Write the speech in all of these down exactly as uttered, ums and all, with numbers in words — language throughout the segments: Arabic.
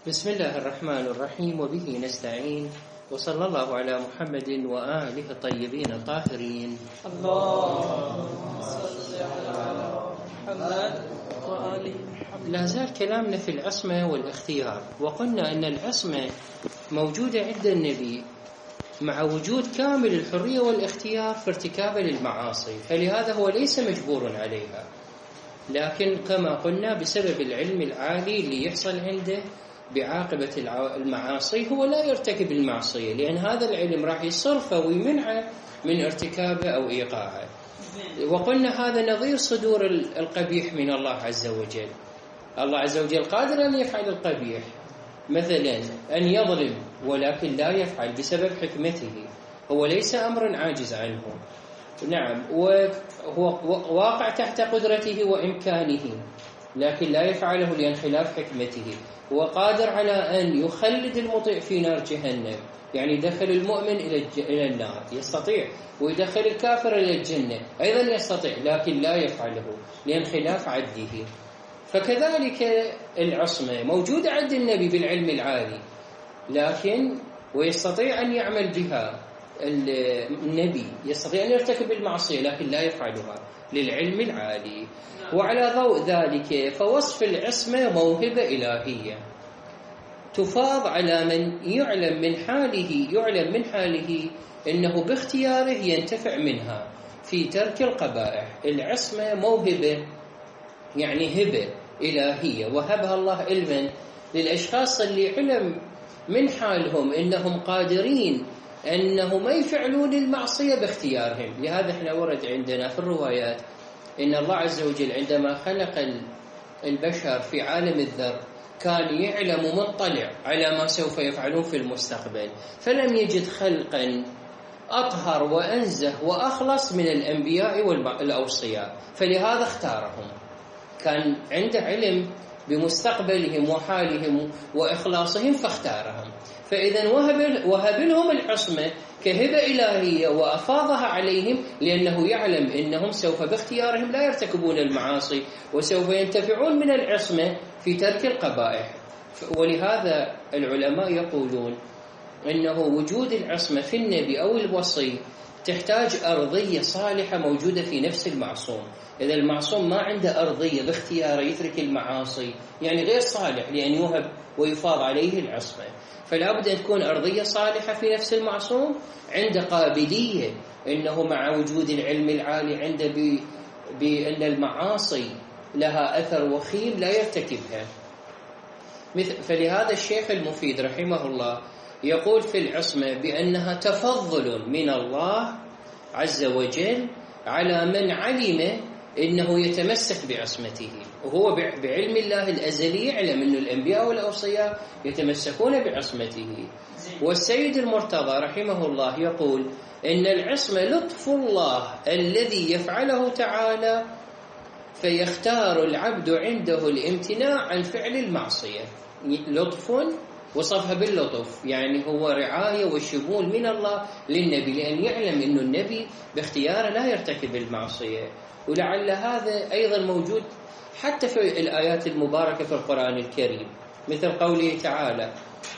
بسم الله الرحمن الرحيم وبه نستعين وصلى الله على محمد وآله الطيبين الطاهرين. اللهم صل على محمد وآل محمد. لا زال كلامنا في العصمة والاختيار، وقلنا أن العصمة موجودة عند النبي مع وجود كامل الحرية والاختيار في ارتكابه للمعاصي، فلهذا هو ليس مجبور عليها، لكن كما قلنا بسبب العلم العالي اللي يحصل عنده بعاقبة المعاصي هو لا يرتكب المعصية، لأن هذا العلم راح يصرفه ويمنعه من ارتكابه أو إيقاعه. وقلنا هذا نظير صدور القبيح من الله عز وجل. الله عز وجل قادر أن يفعل القبيح، مثلا أن يظلم، ولكن لا يفعل بسبب حكمته، هو ليس أمر عاجز عنه. نعم، وهو واقع تحت قدرته وإمكانه، لكن لا يفعله لأن خلاف حكمته. وقادر على أن يخلد المطيع في نار جهنم، يعني يدخل المؤمن إلى النار يستطيع، ويدخل الكافر إلى الجنة أيضا يستطيع، لكن لا يفعله لأن خلاف عدله. فكذلك العصمة موجودة عند النبي بالعلم العالي، لكن ويستطيع أن يعمل بها. النبي يستطيع أن يرتكب المعصية لكن لا يفعلها للعلم العالي. وعلى ضوء ذلك فوصف العصمة موهبة إلهية تفاض على من يعلم من حاله يعلم من حاله أنه باختياره ينتفع منها في ترك القبائح. العصمة موهبة، يعني هبة إلهية وهبها الله علما للأشخاص اللي علم من حالهم أنهم قادرين أنه ما يفعلون المعصية باختيارهم. لهذا احنا ورد عندنا في الروايات إن الله عز وجل عندما خلق البشر في عالم الذر كان يعلم مطلع على ما سوف يفعلون في المستقبل، فلم يجد خلقا أطهر وأنزه وأخلص من الأنبياء والأوصياء، فلهذا اختارهم. كان عنده علم بمستقبلهم وحالهم وإخلاصهم فاختارهم، فإذا وهب, وهب لهم العصمة كهبة إلهية وأفاضها عليهم، لأنه يعلم أنهم سوف باختيارهم لا يرتكبون المعاصي وسوف ينتفعون من العصمة في ترك القبائح. ولهذا العلماء يقولون أنه وجود العصمة في النبي أو الوصي تحتاج أرضية صالحة موجودة في نفس المعصوم. إذا المعصوم ما عنده أرضية باختياره يترك المعاصي، يعني غير صالح لأن يوهب ويفاض عليه العصمة. فلا بد أن تكون أرضية صالحة في نفس المعصوم، عنده قابلية أنه مع وجود العلم العالي عنده بأن المعاصي لها أثر وخيم لا يرتكبها. فلهذا الشيخ المفيد رحمه الله يقول في العصمة بأنها تفضل من الله عز وجل على من علم إنه يتمسك بعصمته، وهو بعلم الله الأزلي يعلم أن الأنبياء والأوصياء يتمسكون بعصمته. والسيد المرتضى رحمه الله يقول إن العصمة لطف الله الذي يفعله تعالى فيختار العبد عنده الامتناع عن فعل المعصية. لطف وصفها باللطف، يعني هو رعاية وشمول من الله للنبي، لأن يعلم أن النبي باختياره لا يرتكب المعصية. ولعل هذا أيضا موجود حتى في الآيات المباركة في القرآن الكريم، مثل قوله تعالى: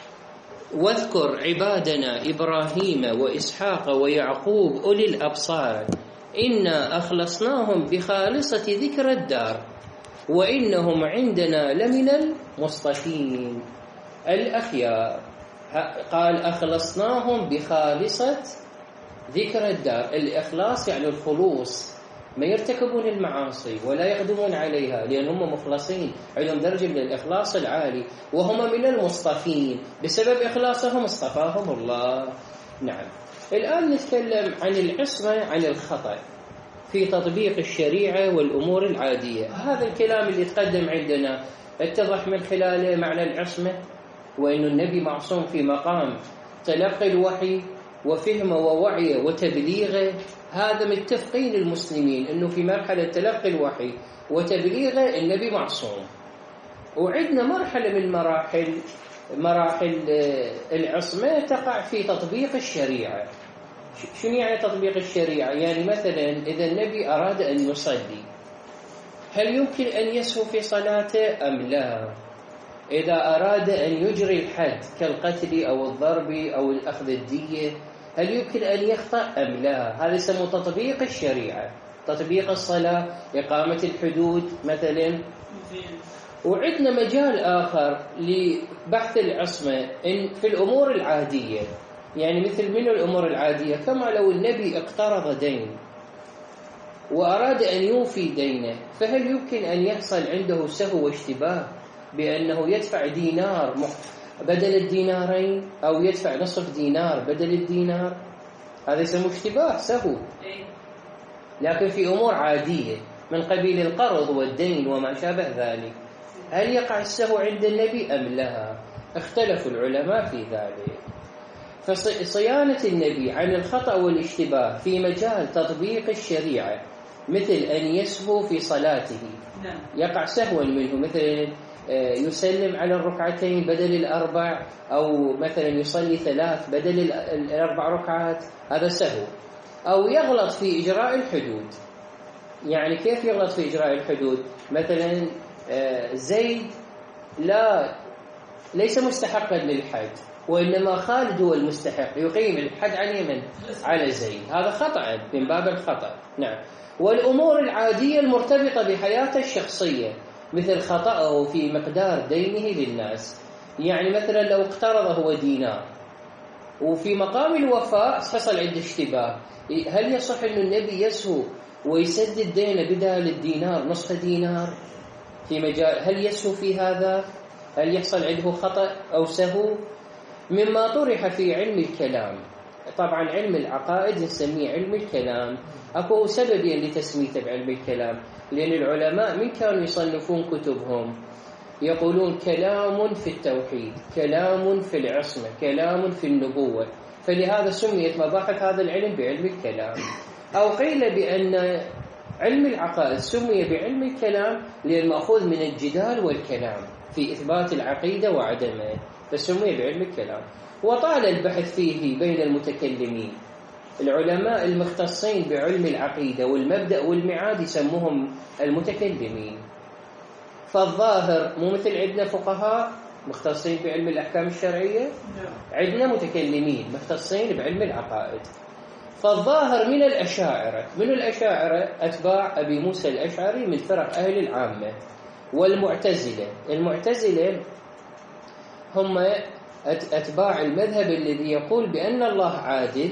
واذكر عبادنا إبراهيم وإسحاق ويعقوب أولي الأبصار إنا أخلصناهم بخالصة ذكر الدار وإنهم عندنا لمن المصطفين الأخيار. قال أخلصناهم بخالصة ذكر الدار. الإخلاص يعني الخلوص، ما يرتكبون المعاصي ولا يقدمون عليها لأن هم مخلصين، عندهم درجة من الإخلاص العالي، وهم من المصطفين بسبب إخلاصهم اصطفاهم الله. نعم، الآن نتكلم عن العصمة عن الخطأ في تطبيق الشريعة والأمور العادية. هذا الكلام اللي تقدم عندنا اتضح من خلاله معنى العصمة، وأن النبي معصوم في مقام تلقي الوحي وفهمه ووعيه وتبليغه. هذا متفقين المسلمين أنه في مرحلة تلقي الوحي وتبليغه النبي معصوم. وعندنا مرحلة من مراحل مراحل العصمة تقع في تطبيق الشريعة. شنو يعني تطبيق الشريعة؟ يعني مثلا إذا النبي أراد أن يصلي، هل يمكن أن يسهو في صلاته أم لا؟ إذا أراد أن يجري الحد كالقتل أو الضرب أو الأخذ الدية هل يمكن أن يخطأ أم لا؟ هذا يسمى تطبيق الشريعة، تطبيق الصلاة، إقامة الحدود مثلا. وعندنا مجال آخر لبحث العصمة إن في الأمور العادية، يعني مثل من الأمور العادية كما لو النبي اقترض دين وأراد أن يوفي دينه، فهل يمكن أن يحصل عنده سهو واشتباه بأنه يدفع دينار بدل الدينارين أو يدفع نصف دينار بدل الدينار؟ هذا يسمى اشتباه سهو. لكن في أمور عادية من قبيل القرض والدين وما شابه ذلك هل يقع السهو عند النبي أم لا؟ اختلفوا العلماء في ذلك. فصيانة النبي عن الخطأ والاشتباه في مجال تطبيق الشريعة مثل أن يسهو في صلاته، يقع سهوا منه، مثل يسلم على الركعتين بدل الأربع، أو مثلا يصلي ثلاث بدل الأربع ركعات، هذا سهو. أو يغلط في إجراء الحدود. يعني كيف يغلط في إجراء الحدود؟ مثلا زيد لا ليس مستحقا للحد وإنما خالد هو المستحق، يقيم الحد على من؟ على زيد، هذا خطأ من باب الخطأ. نعم. والأمور العادية المرتبطة بحياته الشخصية مثل خطأه في مقدار دينه للناس، يعني مثلا لو اقترض هو دينار وفي مقام الوفاء حصل عنده اشتباه، هل يصح أن النبي يسهو ويسدد دينه بدال الدينار نصف دينار؟ في مجال هل يسهو في هذا؟ هل يحصل عنده خطأ أو سهو؟ مما طرح في علم الكلام، طبعا علم العقائد نسميه علم الكلام، أكو سببين لتسميته بعلم الكلام، لأن العلماء من كانوا يصنفون كتبهم يقولون كلام في التوحيد، كلام في العصمة، كلام في النبوة، فلهذا سميت مباحث هذا العلم بعلم الكلام. أو قيل بأن علم العقائد سمي بعلم الكلام لأنه مأخوذ من الجدال والكلام في إثبات العقيدة وعدمه، فسمي بعلم الكلام. وطال البحث فيه بين المتكلمين، العلماء المختصين بعلم العقيدة والمبدأ والمعاد يسموهم المتكلمين. فالظاهر مو مثل عندنا فقهاء مختصين بعلم الأحكام الشرعية، عندنا متكلمين مختصين بعلم العقائد. فالظاهر من الأشاعرة، من الأشاعرة أتباع أبي موسى الأشعري من فرق أهل العامة، والمعتزلة. المعتزلة هم أتباع المذهب الذي يقول بأن الله عادل،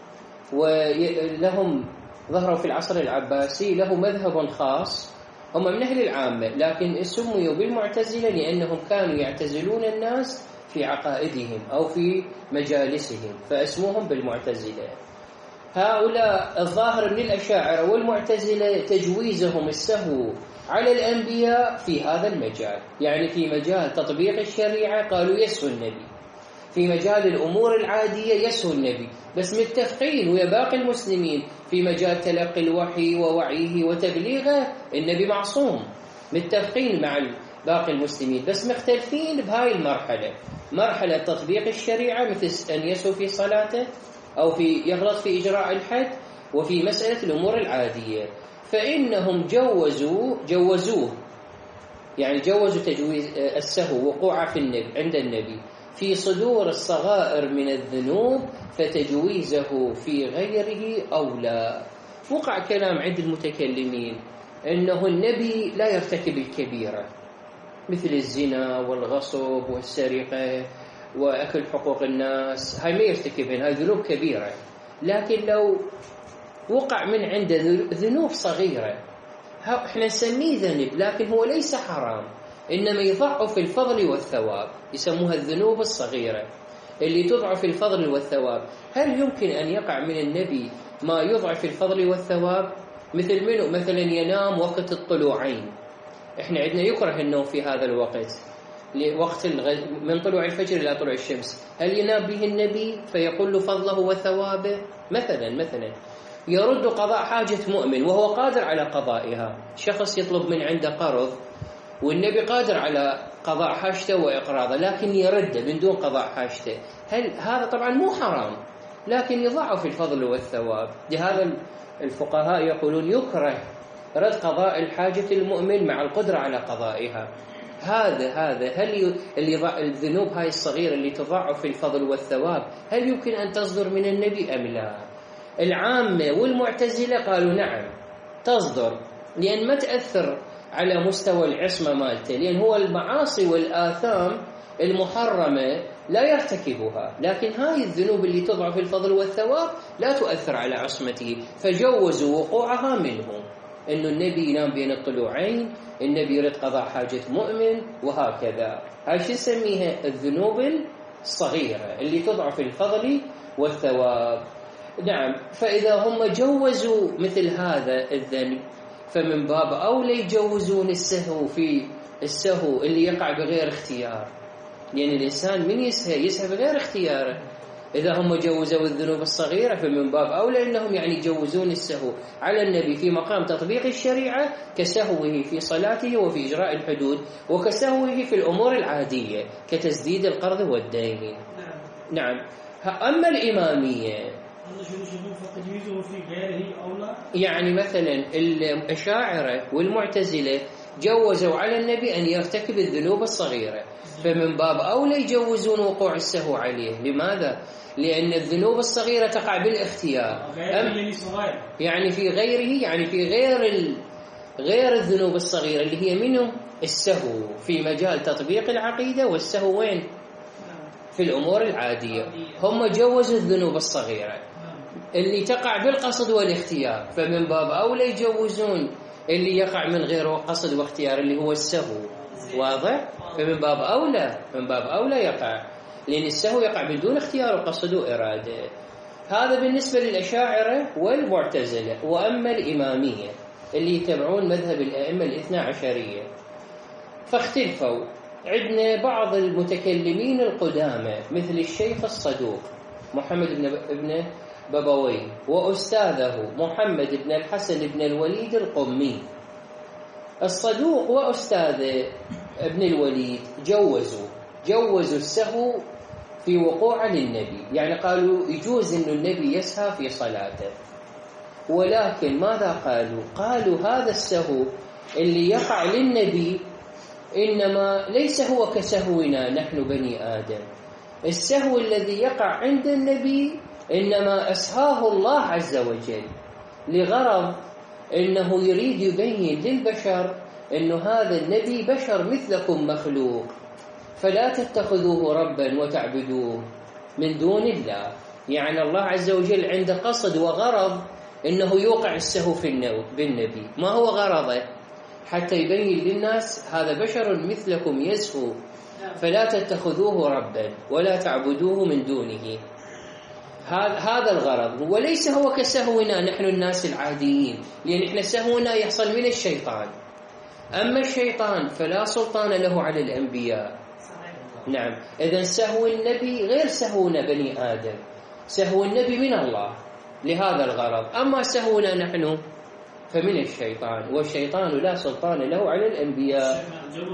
ولهم ظهروا في العصر العباسي له مذهب خاص، هم من أهل العامة لكن سموا بالمعتزلة لأنهم كانوا يعتزلون الناس في عقائدهم أو في مجالسهم فاسموهم بالمعتزلة. هؤلاء الظاهر من الأشاعرة والمعتزلة تجويزهم السهو على الأنبياء في هذا المجال، يعني في مجال تطبيق الشريعة قالوا يسهو النبي، في مجال الأمور العادية يسهو النبي، بس متفقين ويا باقي المسلمين في مجال تلقي الوحي ووعيه وتبليغه النبي معصوم، متفقين مع باقي المسلمين، بس مختلفين بهاي المرحلة، مرحلة تطبيق الشريعة مثل أن يسهو في صلاته أو في يغلط في إجراء الحد، وفي مسألة الأمور العادية فإنهم جوزوا جوزوه يعني جوزوا تجويز السهو وقوع في النبي عند النبي في صدور الصغائر من الذنوب، فتجويزه في غيره أولى. وقع كلام عند المتكلمين أنه النبي لا يرتكب الكبيرة مثل الزنا والغصب والسرقة وأكل حقوق الناس، هاي ما يرتكبين، هاي ذنوب كبيرة، لكن لو وقع من عنده ذنوب صغيرة احنا نسميه ذنب لكن هو ليس حرام، إنما يضعف الفضل والثواب، يسموها الذنوب الصغيرة اللي تضعف الفضل والثواب. هل يمكن أن يقع من النبي ما يضعف الفضل والثواب؟ مثل منه مثلا ينام وقت الطلوعين، احنا عندنا يكره النوم في هذا الوقت، وقت من طلوع الفجر إلى طلوع الشمس، هل ينام به النبي فيقول له فضله وثوابه؟ مثلا مثلا يرد قضاء حاجة مؤمن وهو قادر على قضائها، شخص يطلب من عنده قرض والنبي قادر على قضاء حاجته وإقراضه لكن يرده من دون قضاء حاجته، هل هذا طبعا مو حرام لكن يضعف الفضل والثواب؟ لهذا الفقهاء يقولون يكره رد قضاء الحاجة المؤمن مع القدرة على قضائها. هذا هذا هل اللي الذنوب هاي الصغيرة اللي تضاعف الفضل والثواب هل يمكن أن تصدر من النبي أم لا؟ العامة والمعتزلة قالوا نعم تصدر، لأن ما تأثر على مستوى العصمة مالته، لأن هو المعاصي والآثام المحرمة لا يرتكبها، لكن هاي الذنوب اللي تضعف الفضل والثواب لا تؤثر على عصمته، فجوزوا وقوعها منه. إنه النبي ينام بين الطلوعين، النبي يريد قضاء حاجة مؤمن، وهكذا. هاي شو نسميها؟ الذنوب الصغيرة اللي تضعف الفضل والثواب. نعم، فإذا هم جوزوا مثل هذا الذنب فمن باب أولى يجوزون السهو في السهو اللي يقع بغير اختيار، لأن يعني الإنسان من يسهى يسهى بغير اختياره. إذا هم جوزوا الذنوب الصغيرة فمن باب أولى أنهم يعني يجوزون السهو على النبي في مقام تطبيق الشريعة، كسهوه في صلاته وفي إجراء الحدود، وكسهوه في الأمور العادية كتسديد القرض والدين. نعم. أما الإمامية يعني مثلا الأشاعرة والمعتزلة جوزوا على النبي أن يرتكب الذنوب الصغيرة، فمن باب أولى يجوزون وقوع السهو عليه. لماذا؟ لأن الذنوب الصغيرة تقع بالاختيار، يعني في غيره، يعني في غير ال... غير الذنوب الصغيرة اللي هي منه السهو في مجال تطبيق العقيدة، والسهو وين؟ في الأمور العادية. هم جوزوا الذنوب الصغيرة اللي تقع بالقصد والاختيار، فمن باب أولى يجوزون اللي يقع من غير قصد واختيار اللي هو السهو. واضح؟ فمن باب أولى من باب أولى يقع، لأن السهو يقع بدون اختيار وقصد وإرادة. هذا بالنسبة للأشاعرة والمعتزلة. وأما الإمامية اللي يتبعون مذهب الأئمة الاثنى عشرية فاختلفوا. عندنا بعض المتكلمين القدامى مثل الشيخ الصدوق محمد بن ابن بابوي، وأستاذه محمد بن الحسن بن الوليد القمي. الصدوق وأستاذه ابن الوليد جوزوا جوزوا السهو في وقوع للنبي، يعني قالوا يجوز أن النبي يسهى في صلاته، ولكن ماذا قالوا؟ قالوا هذا السهو اللي يقع للنبي إنما ليس هو كسهونا نحن بني آدم. السهو الذي يقع عند النبي إنما أسهاه الله عز وجل لغرض إنه يريد يبين للبشر إنه هذا النبي بشر مثلكم مخلوق، فلا تتخذوه ربا وتعبدوه من دون الله. يعني الله عز وجل عنده قصد وغرض إنه يوقع السهو في بالنبي. ما هو غرضه؟ حتى يبين للناس هذا بشر مثلكم يسهو، فلا تتخذوه ربا ولا تعبدوه من دونه. هذا الغرض، وليس هو كسهونا نحن الناس العاديين، لأن إحنا سهونا يحصل من الشيطان، أما الشيطان فلا سلطان له على الأنبياء. نعم، إذن سهو النبي غير سهونا بني آدم، سهو النبي من الله لهذا الغرض. أما سهونا نحن فمن الشيطان، والشيطان لا سلطان له على الأنبياء.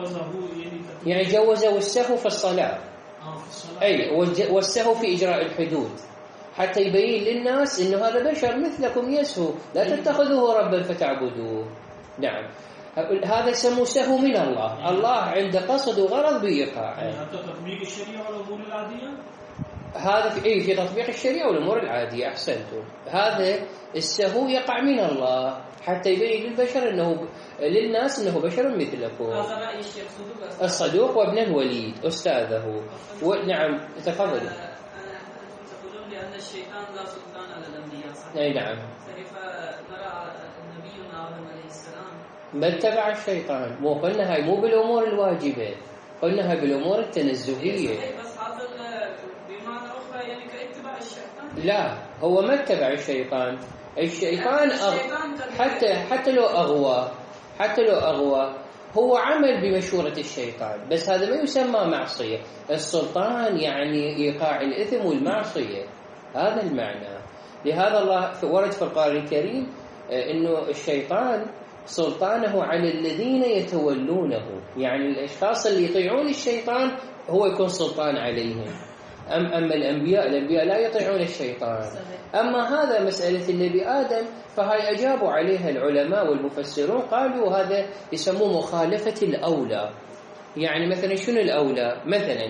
يعني جوزوا السهو في الصلاة، أي والسهو في إجراء الحدود، حتى يبين للناس إنه هذا بشر مثلكم يسهو، لا تتخذوه ربا فتعبدوه. نعم، هذا سمو سهو من الله، الله عنده قصد وغرض بإيقاعه. يعني تطبيق الشريعة والأمور العادية، هذا في إيه في تطبيق الشريعة والأمور العادية. أحسنتم. هذا السهو يقع من الله حتى يبين للبشر إنه للناس إنه بشر مثلكم. هذا رأي الشيخ صدوق الصدوق وابن الوليد أستاذه. ونعم تفضل. تقولون لأن الشيطان لا سلطان على الأنبياء، صحيح؟ أي نعم. كيف نرى نبينا آدم عليه السلام ما اتبع الشيطان؟ مو قلنا هاي مو بالأمور الواجبة، قلنا هاي بالأمور التنزهية. بس هذا بمعنى أخرى يعني كاتباع الشيطان. لا، هو ما اتبع الشيطان. الشيطان أغ... حتى حتى لو أغوى حتى لو أغوى هو عمل بمشورة الشيطان، بس هذا ما يسمى معصية. السلطان يعني إيقاع الإثم والمعصية، هذا المعنى. لهذا الله ورد في القرآن الكريم إنه الشيطان سلطانه على الذين يتولونه، يعني الأشخاص اللي يطيعون الشيطان هو يكون سلطان عليهم. أم أما الأنبياء الأنبياء لا يطيعون الشيطان. أما هذا مسألة النبي آدم فهاي أجابوا عليها العلماء والمفسرون، قالوا هذا يسموه مخالفة الأولى، يعني مثلا شنو الأولى؟ مثلا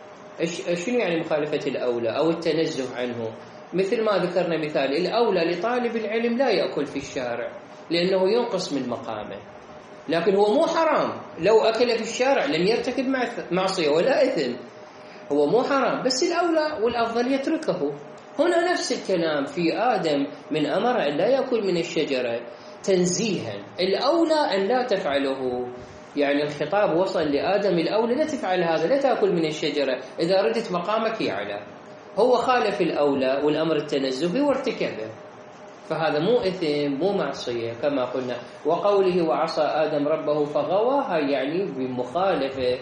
شنو يعني مخالفة الأولى أو التنزه عنه؟ مثل ما ذكرنا مثال، الأولى لطالب العلم لا يأكل في الشارع لأنه ينقص من مقامه، لكن هو مو حرام، لو أكل في الشارع لم يرتكب معصية ولا إثم، هو مو حرام، بس الأولى والأفضل يتركه. هنا نفس الكلام في آدم، من أمر أن لا يأكل من الشجرة تنزيها، الأولى أن لا تفعله، يعني الخطاب وصل لآدم الأولى لا تفعل هذا، لا تأكل من الشجرة، إذا ردت مقامك يعلى. هو خالف الأولى والأمر التنزهي وارتكبه، فهذا مو إثم مو معصية كما قلنا. وقوله وعصى آدم ربه فغوى، هاي يعني بمخالفة،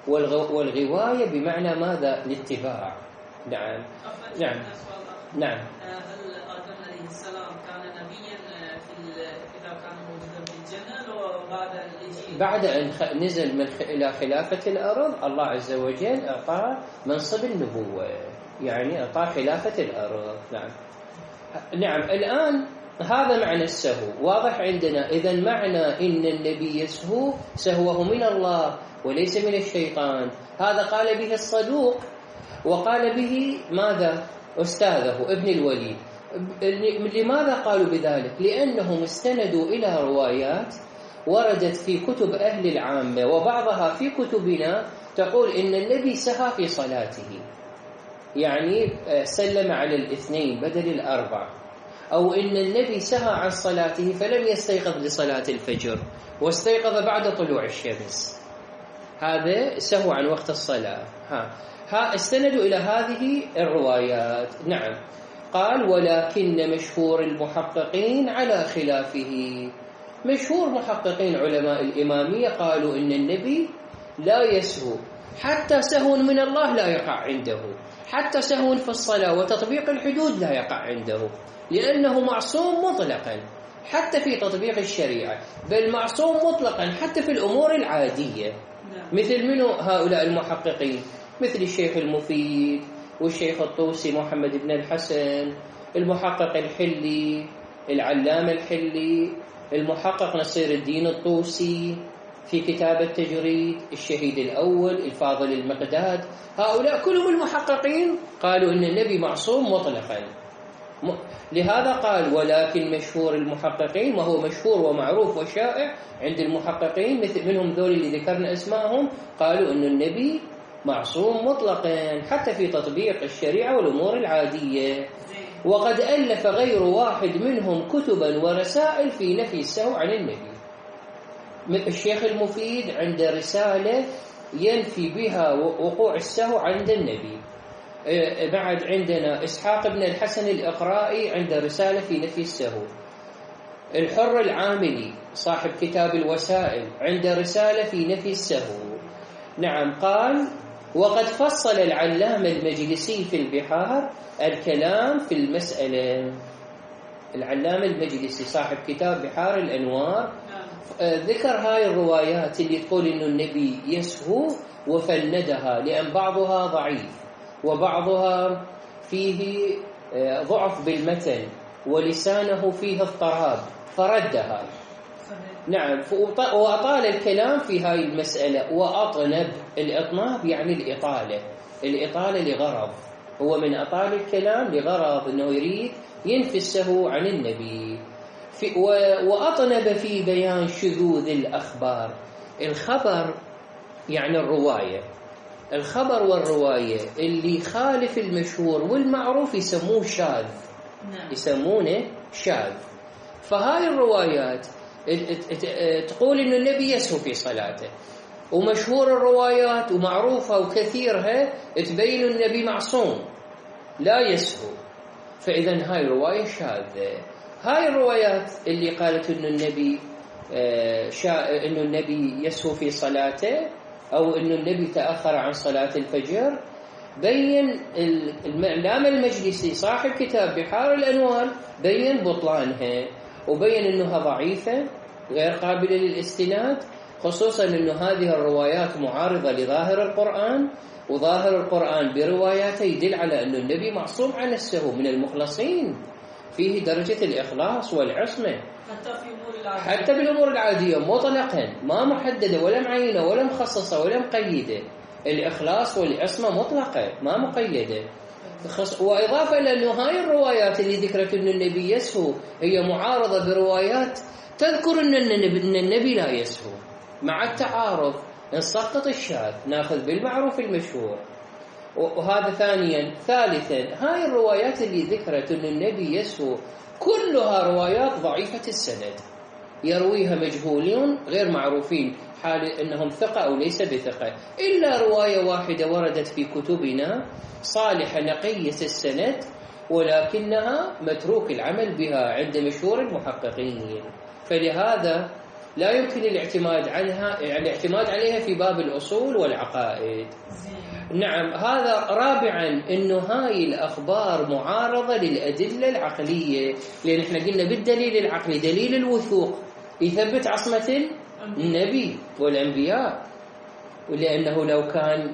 والغواية بمعنى ماذا؟ الاتباع. نعم نعم نعم. هل آدم عليه السلام كان نبيا في إذا كان موجودا في الجنة وبعد الإجيل؟ بعد أن نزل من إلى خلافة الأرض الله عز وجل أعطاه منصب النبوة، يعني أعطاه خلافة الأرض. نعم نعم. الآن هذا معنى السهو واضح عندنا. إذن معنى إن النبي يسهو سهوه من الله وليس من الشيطان، هذا قال به الصدوق، وقال به ماذا؟ أستاذه ابن الوليد. لماذا قالوا بذلك؟ لأنهم استندوا إلى روايات وردت في كتب أهل العامة وبعضها في كتبنا تقول إن النبي سهى في صلاته، يعني سلم على الاثنين بدل الأربع، أو إن النبي سهى عن صلاته فلم يستيقظ لصلاة الفجر واستيقظ بعد طلوع الشمس، هذا سهو عن وقت الصلاة. ها ها استندوا إلى هذه الروايات. نعم. قال ولكن مشهور المحققين على خلافه، مشهور محققين علماء الإمامية قالوا إن النبي لا يسهو، حتى سهو من الله لا يقع عنده، حتى سهو في الصلاة وتطبيق الحدود لا يقع عنده، لأنه معصوم مطلقا حتى في تطبيق الشريعة، بل معصوم مطلقا حتى في الأمور العادية. مثل منه هؤلاء المحققين؟ مثل الشيخ المفيد والشيخ الطوسي محمد بن الحسن، المحقق الحلي، العلامة الحلي، المحقق نصير الدين الطوسي في كتاب التجريد، الشهيد الأول الفاضل المقداد، هؤلاء كلهم المحققين قالوا إن النبي معصوم مطلقا. لهذا قال ولكن مشهور المحققين، ما هو مشهور ومعروف وشائع عند المحققين مثل منهم ذول اللي ذكرنا اسمائهم، قالوا إن النبي معصوم مطلقا حتى في تطبيق الشريعة والأمور العادية. وقد ألف غير واحد منهم كتبا ورسائل في نفي السهو عن النبي. الشيخ المفيد عند رسالة ينفي بها وقوع السهو عند النبي. بعد عندنا إسحاق بن الحسن الإقرائي عند رسالة في نفي السهو. الحر العاملي صاحب كتاب الوسائل عند رسالة في نفي السهو. نعم. قال وقد فصل العلامة المجلسي في البحار الكلام في المسألة. العلامة المجلسي صاحب كتاب بحار الأنوار ذكر هاي الروايات اللي تقول إنه النبي يسهو وفندها، لأن بعضها ضعيف وبعضها فيه ضعف بالمتن ولسانه فيه اضطراب فردها. نعم. وأطال الكلام في هاي المسألة وأطنب. الإطناب يعني الإطالة، الإطالة لغرض، هو من أطال الكلام لغرض أنه يريد ينفي السهو عن النبي. في وأطنب في بيان شذوذ الأخبار. الخبر يعني الرواية، الخبر والرواية اللي خالف المشهور والمعروف يسموه شاذ، يسمونه شاذ. فهاي الروايات تقول إنه النبي يسهو في صلاته، ومشهور الروايات ومعروفة وكثيرها تبين النبي معصوم لا يسهو، فإذا هاي رواية شاذة. هاي الروايات اللي قالت إنه النبي شا... إنه النبي يسهو في صلاته أو إنه النبي تأخر عن صلاة الفجر، بين العلامة المجلسي صاحب كتاب بحار الأنوار بين بطلانها وبين إنها ضعيفة غير قابلة للاستناد، خصوصا إنه هذه الروايات معارضة لظاهر القرآن، وظاهر القرآن برواياته يدل على أن النبي معصوم عن السهو من المخلصين، فيه درجة الإخلاص والعصمة حتى في أمور العادية، حتى بالأمور العادية مطلقا، ما محددة ولا معينة ولا مخصصة ولا مقيدة. الإخلاص والعصمة مطلقة ما مقيدة. وإضافة إلى أنه هاي الروايات اللي ذكرت أن النبي يسهو هي معارضة بروايات تذكر أن النبي لا يسهو. مع التعارض نسقط الشاذ، ناخذ بالمعروف المشهور. وهذا ثانيا. ثالثا، هاي الروايات اللي ذكرت أن النبي يسهو كلها روايات ضعيفة السند، يرويها مجهولون غير معروفين حال أنهم ثقة أو ليس بثقة، إلا رواية واحدة وردت في كتبنا صالحة نقية السند ولكنها متروك العمل بها عند مشهور المحققين، فلهذا لا يمكن الاعتماد عنها الاعتماد عليها في باب الأصول والعقائد. نعم. هذا. رابعا، انه هاي الاخبار معارضه للادله العقليه، لان احنا قلنا بالدليل العقلي دليل الوثوق يثبت عصمه النبي والانبياء، ولانه لو كان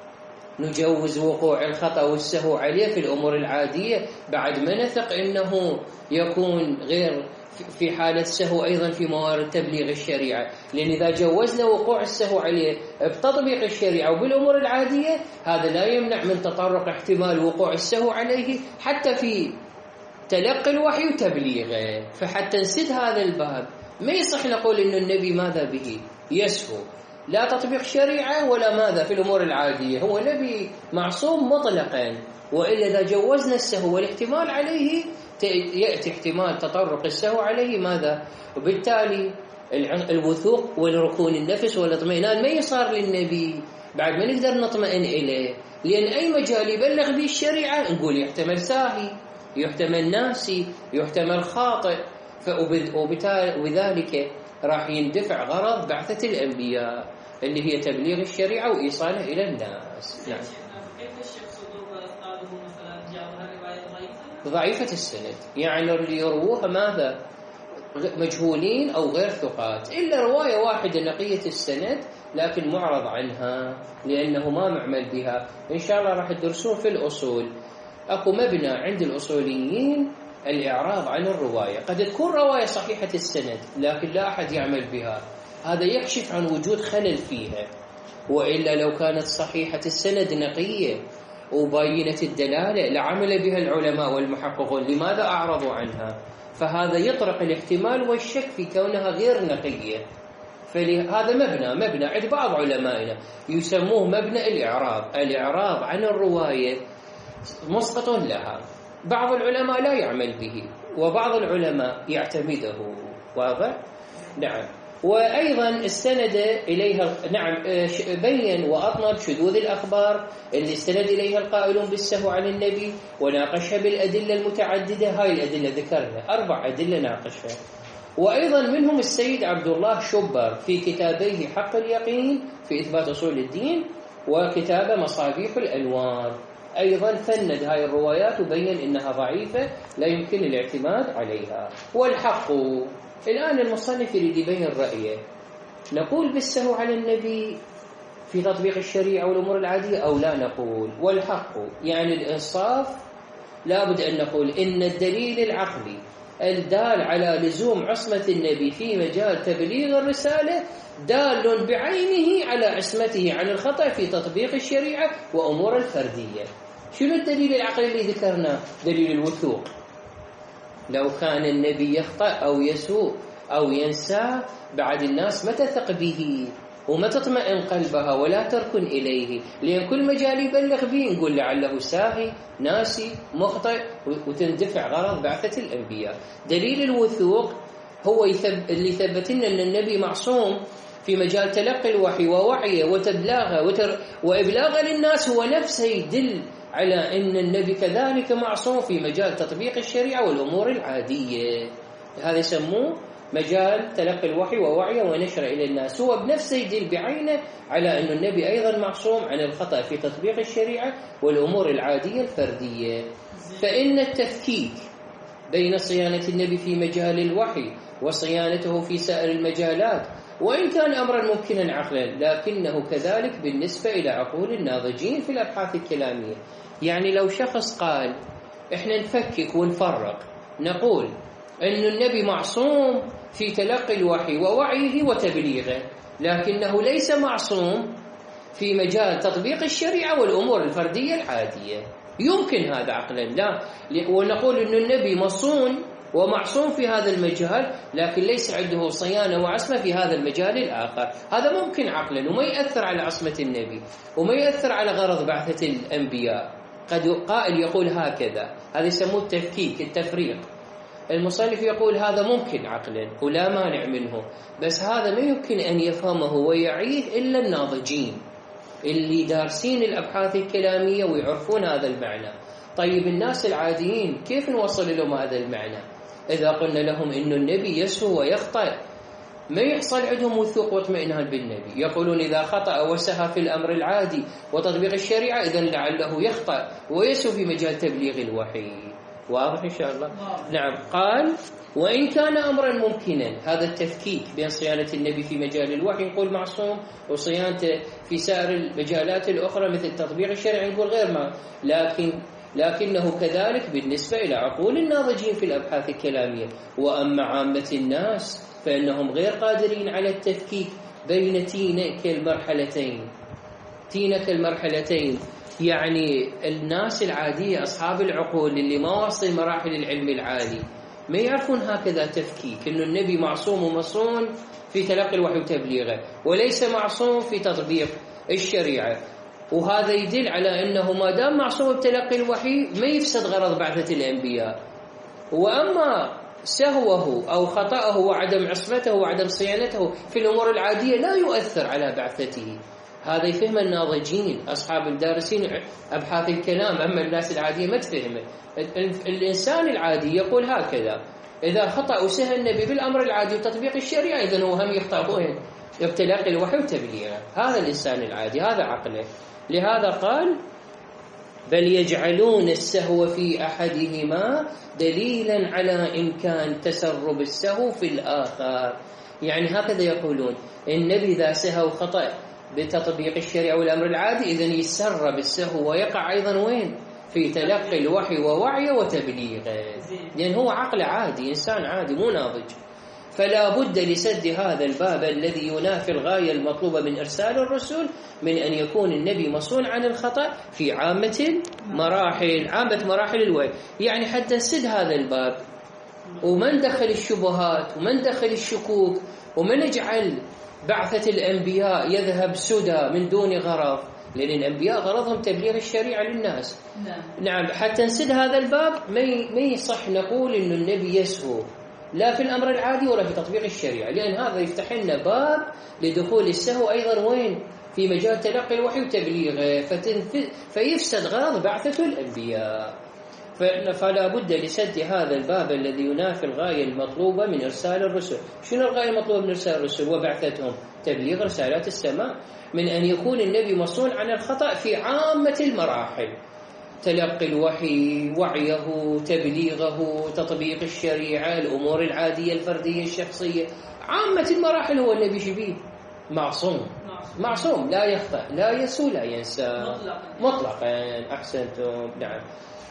نجوز وقوع الخطأ والسهو عليه في الامور العاديه بعد ما نثق انه يكون غير في حالة السهو أيضا في موارد تبليغ الشريعة، لأن إذا جوزنا وقوع السهو عليه بتطبيق الشريعة وبالأمور العادية هذا لا يمنع من تطرق احتمال وقوع السهو عليه حتى في تلقي الوحي وتبليغه. فحتى نسد هذا الباب ما يصح نقول إن النبي ماذا به يسهو، لا تطبيق شريعة ولا ماذا في الأمور العادية، هو نبي معصوم مطلقا. وإلا إذا جوزنا السهو والاحتمال عليه يأتي احتمال تطرق السهو عليه ماذا، وبالتالي الوثوق والركون النفس والاطمئنان ما يصار للنبي بعد ما نقدر نطمئن إليه، لأن أي مجال يبلغ به الشريعة نقول يحتمل ساهي، يحتمل ناسي، يحتمل خاطئ، وبذلك راح يندفع غرض بعثة الأنبياء اللي هي تبليغ الشريعة وإيصالها إلى الناس. نعم. ضعيفة السند، يعني اللي يرووها ماذا مجهولين أو غير ثقات، إلا رواية واحدة نقية السند لكن معرض عنها لأنه ما معمل بها. إن شاء الله راح تدرسون في الأصول أكو مبنى عند الأصوليين الإعراض عن الرواية، قد تكون رواية صحيحة السند لكن لا أحد يعمل بها، هذا يكشف عن وجود خلل فيها. وإلا لو كانت صحيحة السند نقية وباينة الدلالة لعمل بها العلماء والمحققون، لماذا أعرضوا عنها؟ فهذا يطرق الاحتمال والشك في كونها غير نقية. فهذا مبنى مبنى عند بعض علمائنا يسموه مبنى الإعراض، الإعراض عن الرواية مسقط لها. بعض العلماء لا يعمل به وبعض العلماء يعتمده. واضح؟ نعم. وأيضا استند إليها، نعم، بين وأطنب شذوذ الأخبار اللي استند إليها القائلون بالسهو عن النبي وناقشها بالأدلة المتعددة. هاي الأدلة ذكرنا أربع أدلة ناقشها. وأيضا منهم السيد عبد الله شبر في كتابيه حق اليقين في إثبات أصول الدين وكتاب مصابيح الأنوار، أيضا فند هاي الروايات وبين إنها ضعيفة لا يمكن الاعتماد عليها. والحق الآن المصنف يريد يبين رأيه، نقول بالسهو على النبي في تطبيق الشريعة والأمور العادية أو لا نقول. والحق يعني الإنصاف لابد أن نقول إن الدليل العقلي الدال على لزوم عصمة النبي في مجال تبليغ الرسالة دال بعينه على عصمته عن الخطأ في تطبيق الشريعة وأمور الفردية. شنو الدليل العقلي اللي ذكرناه؟ دليل الوثوق. لو كان النبي يخطأ أو يسوء أو ينسى بعد الناس ما تثق به وما تطمئن قلبها ولا تركن إليه، لأن كل مجال يبلغ به نقول لعله ساهي ناسي مخطئ وتندفع غرض بعثة الأنبياء. دليل الوثوق هو يثب... اللي ثبت لنا أن النبي معصوم في مجال تلقي الوحي ووعيه وتبلاغه وتر... وإبلاغه للناس، هو نفسه يدل على أن النبي كذلك معصوم في مجال تطبيق الشريعة والأمور العادية. هذا يسموه مجال تلقي الوحي ووعيه ونشره إلى الناس، هو بنفسه يدل بعينه على أن النبي أيضا معصوم عن الخطأ في تطبيق الشريعة والأمور العادية الفردية. فإن التفكيك بين صيانة النبي في مجال الوحي وصيانته في سائر المجالات وإن كان أمرا ممكنا عقلا، لكنه كذلك بالنسبة إلى عقول الناضجين في الأبحاث الكلامية. يعني لو شخص قال إحنا نفكك ونفرق نقول أن النبي معصوم في تلقي الوحي ووعيه وتبليغه، لكنه ليس معصوم في مجال تطبيق الشريعة والأمور الفردية العادية. يمكن هذا عقلا، لا، ونقول أن النبي مصون ومعصوم في هذا المجال، لكن ليس عنده صيانة وعصمة في هذا المجال الآخر. هذا ممكن عقلا، وما يأثر على عصمة النبي، وما يأثر على غرض بعثة الأنبياء. قد قائل يقول هكذا، هذا يسموه التفكيك، التفريق. المصنف يقول هذا ممكن عقلا ولا مانع منه، بس هذا ما يمكن أن يفهمه ويعيه إلا الناضجين اللي دارسين الأبحاث الكلامية ويعرفون هذا المعنى. طيب الناس العاديين كيف نوصل لهم هذا المعنى؟ إذا قلنا لهم إنه النبي يسهو ويخطئ، ما يحصل عندهم وثوق واطمئنان بالنبي. يقولون إذا خطأ وسهى في الأمر العادي وتطبيق الشريعة إذن لعله يخطأ ويسهو في مجال تبليغ الوحي. واضح إن شاء الله؟ نعم. قال وإن كان أمرا ممكنا، هذا التفكيك بين صيانة النبي في مجال الوحي نقول معصوم، وصيانته في سائر المجالات الأخرى مثل تطبيق الشريعة نقول غير ما، لكن لكنه كذلك بالنسبة إلى عقول الناضجين في الأبحاث الكلامية. وأما عامة الناس فإنهم غير قادرين على التفكيك بين تينك المرحلتين. تينك المرحلتين يعني الناس العادية أصحاب العقول اللي ما وصل مراحل العلم العالي ما يعرفون هكذا تفكيك، إنه النبي معصوم ومصون في تلقي الوحي وتبليغه، وليس معصوم في تطبيق الشريعة. وهذا يدل على أنه ما دام معصوم بتلقي الوحي ما يفسد غرض بعثة الأنبياء. وأما سهوه أو خطأه وعدم عصمته وعدم صيانته في الأمور العادية لا يؤثر على بعثته. هذا يفهم الناضجين أصحاب الدارسين أبحاث الكلام، أما الناس العادية ما تفهمه. الإنسان العادي يقول هكذا، إذا خطأ وسهى النبي بالأمر العادي وتطبيق الشريعة إذن هو هم يخطأ وين؟ بتلقي الوحي وتبليغه. هذا الإنسان العادي، هذا عقله. لهذا قال بل يجعلون السهو في أحدهما دليلا على إمكان تسرب السهو في الآخر. يعني هكذا يقولون النبي إذا سهى وخطأ بتطبيق الشريعة والأمر العادي إذن يسرب السهو ويقع أيضا وين؟ في تلقي الوحي ووعيه وتبليغه، لأن هو عقل عادي، إنسان عادي مو ناضج. فلا بد لسد هذا الباب الذي ينافي الغاية المطلوبة من إرسال الرسل من أن يكون النبي مصون عن الخطأ في عامة مراحل عامة مراحل الوحي. يعني حتى نسد هذا الباب وما ندخل الشبهات وما ندخل الشكوك وما نجعل بعثة الأنبياء يذهب سدى من دون غرض، لأن الأنبياء غرضهم تبليغ الشريعة للناس. نعم. نعم. حتى نسد هذا الباب ما يصح نقول إنه النبي يسهو لا في الأمر العادي ولا في تطبيق الشريعة، لأن هذا يفتح لنا باب لدخول السهو أيضا وين؟ في مجال تلقي الوحي وتبليغه، فيفسد غرض بعثة الأنبياء. فلا بد لسد هذا الباب الذي ينافي الغاية المطلوبة من إرسال الرسل. شنو الغاية المطلوبة من إرسال الرسل وبعثتهم؟ تبليغ رسالات السماء، من أن يكون النبي مصون عن الخطأ في عامة المراحل، تلقي الوحي، وعيه، تبليغه، تطبيق الشريعة، الأمور العادية الفردية الشخصية، عامة المراحل هو النبي شبيه معصوم معصوم لا يخطأ لا يسهو لا ينسى مطلقا. أحسنتم. نعم.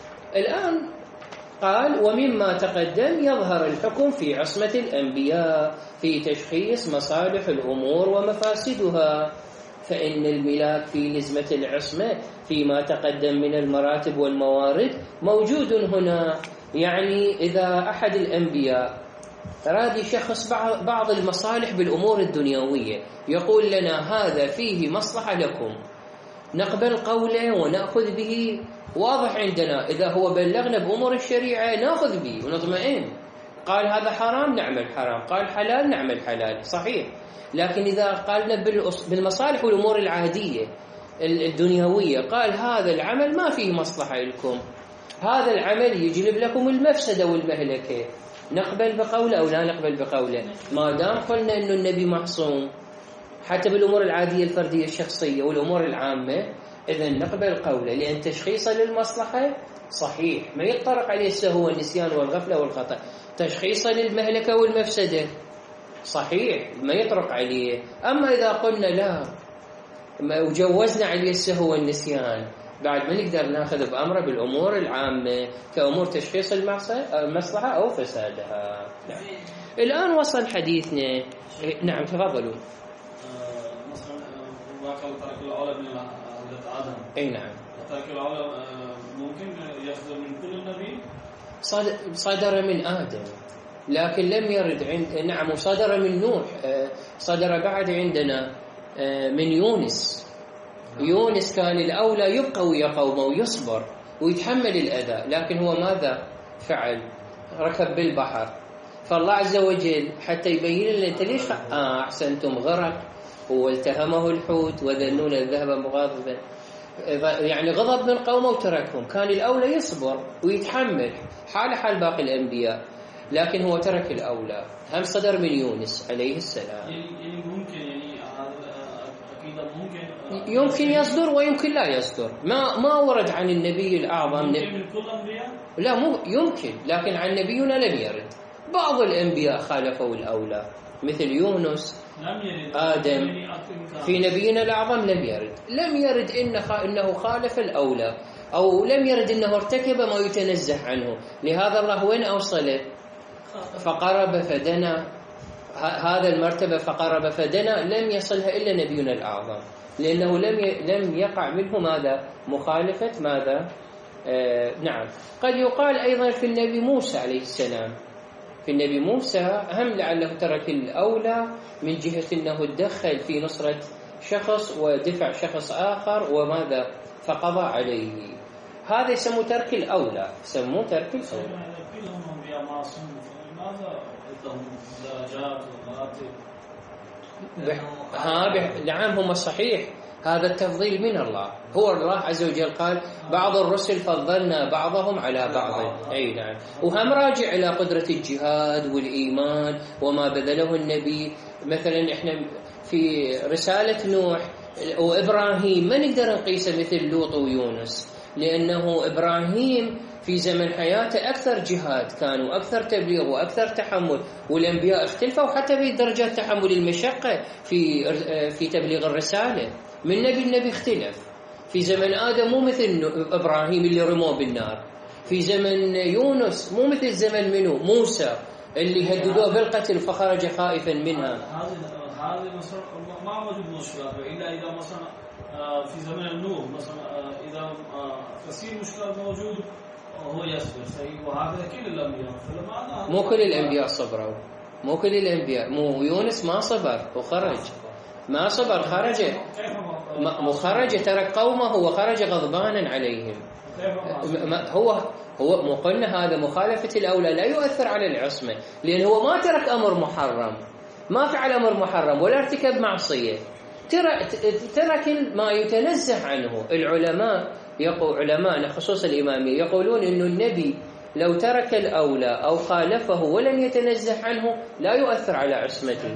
الآن قال ومما تقدم يظهر الحكم في عصمة الأنبياء في تشخيص مصالح الأمور ومفاسدها، فإن الملاك في نسبة العصمة فيما تقدم من المراتب والموارد موجود هنا. يعني إذا أحد الأنبياء أراد يشخص بعض المصالح بالأمور الدنيوية يقول لنا هذا فيه مصلحة لكم، نقبل قوله ونأخذ به، واضح عندنا. إذا هو بلغنا بأمور الشريعة نأخذ به ونطمئن، قال هذا حرام نعمل حرام، قال حلال نعمل حلال، صحيح. لكن إذا قالنا بالمصالح والأمور العادية الدنيوية قال هذا العمل ما فيه مصلحة لكم، هذا العمل يجلب لكم المفسدة والمهلكة، نقبل بقوله أو لا نقبل بقوله؟ ما دام قلنا أنه النبي معصوم حتى بالأمور العادية الفردية الشخصية والأمور العامة إذن نقبل قوله، لأن تشخيصه للمصلحة صحيح ما يطرق عليه السهو والنسيان والغفلة والخطأ، تشخيصه للمهلكة والمفسدة صحيح ما يطرق عليه. أما إذا قلنا لا وجوزنا عليه السهو والنسيان بعد ما نقدر ناخذ بأمره بالأمور العامة كأمور تشخيص المصلحة أو فسادها. نعم. الآن وصل حديثنا. نعم تفضلوا. مثلا واقع ترك الأولى من آدم. أي نعم. ترك الأولى ممكن يصدر من كل النبي؟ صدر من آدم لكن لم يرد عند. نعم وصدر من نوح، صدر بعد عندنا من يونس. يونس كان الأولى يبقى ويا قومه ويصبر ويتحمل الأذى، لكن هو ماذا فعل؟ ركب بالبحر. فالله عز وجل حتى يبين لنا أنت ليش آه أحسنتم غرق والتهمه الحوت وذنون الذهب مغاضبا، يعني غضب من قومه وتركهم. كان الأولى يصبر ويتحمل حال حال باقي الأنبياء، لكن هو ترك الأولى. هم صدر من يونس عليه السلام. يعني ممكن يعني أكيد ممكن يمكن يصدر ويمكن لا يصدر. ما ما ورد عن النبي الأعظم ممكن من كل الأنبياء؟ لا مو يمكن، لكن عن نبينا لم يرد. بعض الأنبياء خالفوا الأولى مثل يونس، لم يرد. آدم. في نبينا الأعظم لم يرد لم يرد إنه إنه خالف الأولى، أو لم يرد إنه ارتكب ما يتنزه عنه. لهذا الله وين أوصله؟ فقرب فدنا. هذا المرتبة فقرب فدنا لم يصلها إلا نبينا الأعظم، لأنه لم لم يقع منه ماذا؟ مخالفة ماذا؟ آه نعم. قد يقال أيضا في النبي موسى عليه السلام. في النبي موسى هم لعله ترك الأولى من جهة أنه تدخل في نصرة شخص ودفع شخص آخر وماذا؟ فقضى عليه. هذا يسمى ترك الأولى، يسموه ترك الأولى. ها بح... نعم هم صحيح. هذا التفضيل من الله. هو الله عز وجل قال بعض الرسل فضلنا بعضهم على بعض. أي نعم. وهم راجع إلى قدرة الجهاد والإيمان وما بذله النبي. مثلا إحنا في رسالة نوح وإبراهيم ما نقدر نقيسه مثل لوط ويونس، لأنه إبراهيم في زمن حياته أكثر جهاد كان وأكثر تبليغ وأكثر تحمل، والأنبياء اختلفوا حتى في درجات تحمل المشقة في في تبليغ الرسالة. من نبي النبي اختلف. في زمن آدم مو مثل إبراهيم اللي رموه بالنار. في زمن يونس مو مثل زمن منه موسى اللي هددوه بالقتل فخرج خائفا منها. هذا هذا مثلا ما موجود مشكلة إلا إذا مثلا في زمن النور مثلا إذا كثير مشكلات موجود هو يصبر صحيح، وهذا كل الأنبياء. مو كل الأنبياء صبروا. مو كل الأنبياء. مو يونس ما صبر وخرج. ما صبر خرج. مو خرج ترك قومه وخرج غضبانا عليهم. هو هو مو قلنا هذا مخالفة الأولى لا يؤثر على العصمة، لأن هو ما ترك أمر محرم، ما فعل أمر محرم ولا ارتكب معصية، ترك ما يتنزه عنه. العلماء يقول علماء خصوص الإمامية يقولون إنه النبي لو ترك الأولى أو خالفه ولم يتنزه عنه لا يؤثر على عصمته.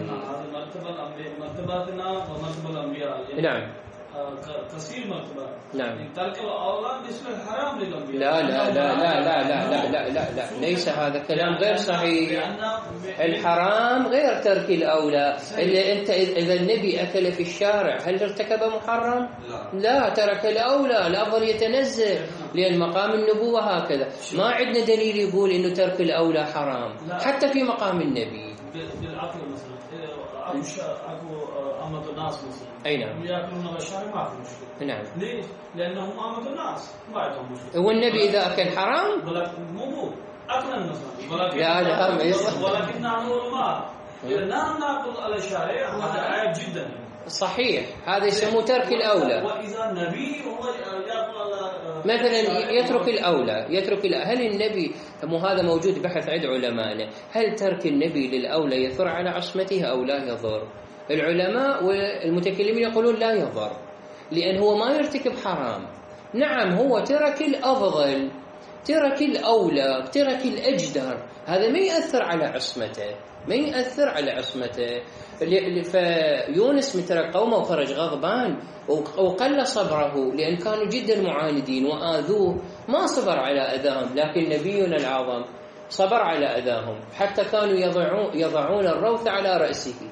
نعم. كثير مرتبة. نعم. ترك الأولى مثل الحرام للأنبياء. لا لا لا لا لا لا لا لا لا ليس هذا كلام غير صحيح. الحرام غير ترك الأولى. إلا أنت إذا النبي أكل في الشارع هل ارتكب محرم؟ لا. لا ترك الأولى. الأفضل يتنزه لأن مقام النبوة هكذا. ما عندنا دليل يقول إنه ترك الأولى حرام حتى في مقام النبي. بالعقل مثلا أكو أمة الناس مثلا. أي نعم. يأكلون بالشارع ما في مشكلة. نعم. ليش؟ لأنهم أمة الناس ما عندهم مشكلة. والنبي إذا أكل حرام؟ مو مو أكلا مثلا. ولكن لا لا ما يصح. ولكن نحن ما إذا نحن نأكل على الشارع هذا عيب جدا. صحيح. هذا يسموه ترك الأولى. وإذا النبي هو يأكل على مثلا يترك الأولى يترك الأولى. هل النبي مو هذا موجود بحث عند علمائنا هل ترك النبي للأولى يثر على عصمته أو لا يضر؟ العلماء والمتكلمين يقولون لا يضر، لأن هو ما يرتكب حرام. نعم هو ترك الأفضل، ترك الأولى، ترك الأجدر، هذا ما يأثر على عصمته، ما يأثر على عصمته. فيونس مترك قومه وخرج غضبان وقل صبره لأن كانوا جدا معاندين وآذوه، ما صبر على أذاهم. لكن نبينا العظم صبر على أذاهم، حتى كانوا يضعون, يضعون الروث على رأسه،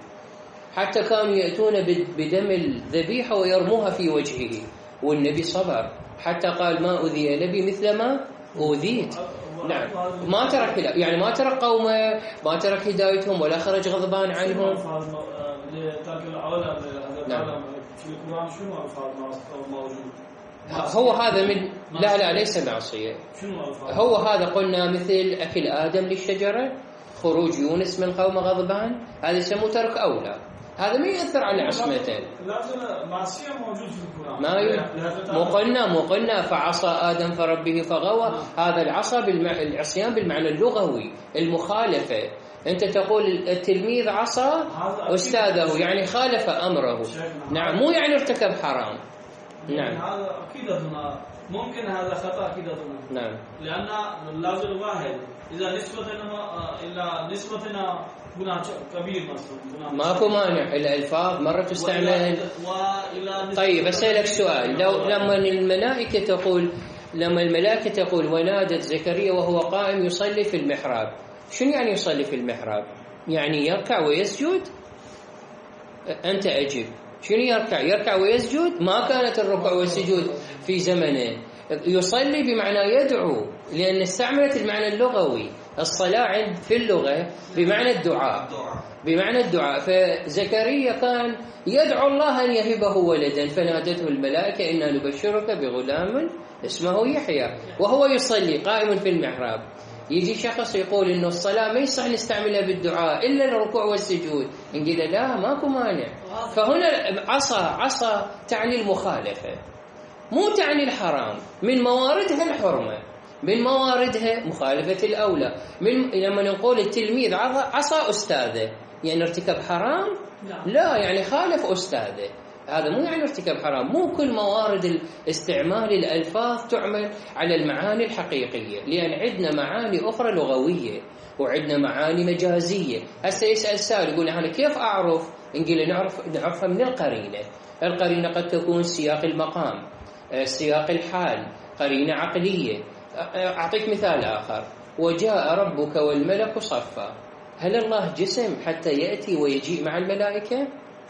حتى كانوا يأتون بدم الذبيحة ويرموها في وجهه، والنبي صبر حتى قال ما أذي نبي مثل ما أوذيت. نعم ما ترك يعني ما ترك قومه، ما ترك هدايتهم ولا خرج غضبان عنهم. نعم. هو هذا من لا لا ليس معصية. هو هذا قلنا مثل أكل آدم للشجرة، خروج يونس من قوم غضبان، هذا يسموه ترك أولى، هذا ما يأثر على عصمته. معصية موجود في القرآن. ما ي... مو قلنا مو قلنا فعصى آدم فربه فغوى. هذا العصا بالمع... العصيان بالمعنى اللغوي، المخالفة. أنت تقول التلميذ عصى أستاذه يعني خالف أمره. نعم مو يعني ارتكب حرام. نعم هذا عقيدتنا، ممكن هذا خطأ عقيدتنا. نعم لأن اللفظ واحد، إذا نسبتنا إلى نسبتنا جناح كبير مثلا ماكو مانع. الألفاظ مرة تستعمل. طيب أسألك سؤال، لو لما الملائكة تقول لما الملائكة تقول ونادت زكريا وهو قائم يصلي في المحراب، شنو يعني يصلي في المحراب؟ يعني يركع ويسجد؟ أنت أجب، شنو يركع؟ يركع ويسجد؟ ما كانت الركوع والسجود في زمنه. يصلي بمعنى يدعو، لأن استعملت المعنى اللغوي. الصلاة عند في اللغة بمعنى الدعاء، بمعنى الدعاء. فزكريا كان يدعو الله أن يهبه ولدا، فنادته الملائكة إنا نبشرك بغلام اسمه يحيى، وهو يصلي قائم في المحراب. يجي شخص يقول إنه الصلاة ما يصح نستعملها بالدعاء إلا الركوع والسجود، نقول لا ماكو مانع. فهنا عصا عصا تعني المخالفة، مو تعني الحرام. من مواردها الحرمة، من مواردها مخالفة الأولى. من لما نقول التلميذ عصى أستاذه يعني ارتكب حرام؟ لا، يعني خالف أستاذه، هذا مو يعني ارتكب حرام. مو كل موارد استعمال الألفاظ تعمل على المعاني الحقيقية، لأن عندنا معاني أخرى لغوية وعندنا معاني مجازية. هسه يسأل سائل يقول أنا كيف أعرف؟ نقول نعرف نعرفها من القرينة. القرينة قد تكون سياق المقام، سياق الحال، قرينة عقلية. أعطيك مثال آخر، وجاء ربك والملك صفا. هل الله جسم حتى يأتي ويجيء مع الملائكة؟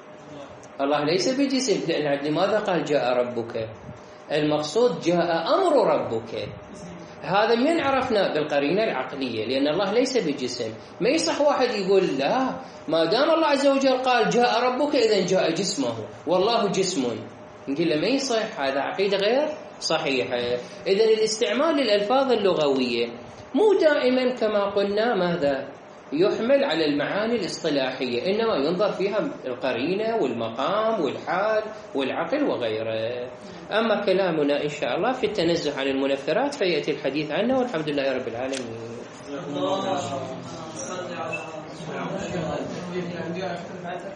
الله ليس بجسم، لأن لماذا قال جاء ربك؟ المقصود جاء أمر ربك. هذا من عرفنا بالقرينة العقلية، لأن الله ليس بجسم. ما يصح واحد يقول لا ما دام الله عز وجل قال جاء ربك إذن جاء جسمه والله جسم، نقول له ما يصح، هذا عقيدة غير صحيحة. إذن الاستعمال للألفاظ اللغوية مو دائما كما قلنا ماذا يحمل على المعاني الاصطلاحية، إنما ينظر فيها القرينة والمقام والحال والعقل وغيره. أما كلامنا إن شاء الله في التنزه عن المنفرات فيأتي الحديث عنه، والحمد لله رب العالمين.